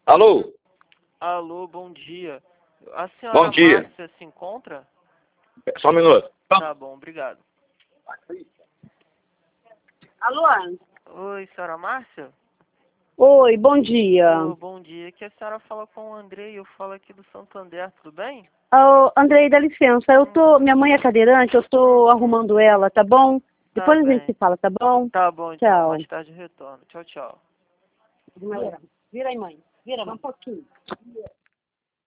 Alô? Alô, bom dia. A senhora Bom dia. Márcia se encontra? Só um minuto. Tá bom, obrigado. Alô? Oi, senhora Márcia? Oi, bom dia. Ô, bom dia. Aqui a senhora fala com o Andrei, eu falo aqui do Santander, tudo bem? Ô, Andrei, dá licença, minha mãe é cadeirante, eu tô arrumando ela, tá bom? Tá Depois a bem. gente se fala, tá bom? Tá bom, então. Tchau. Mais tarde eu retorno. Tchau, tchau. Vira aí, mãe. Vira um pouquinho.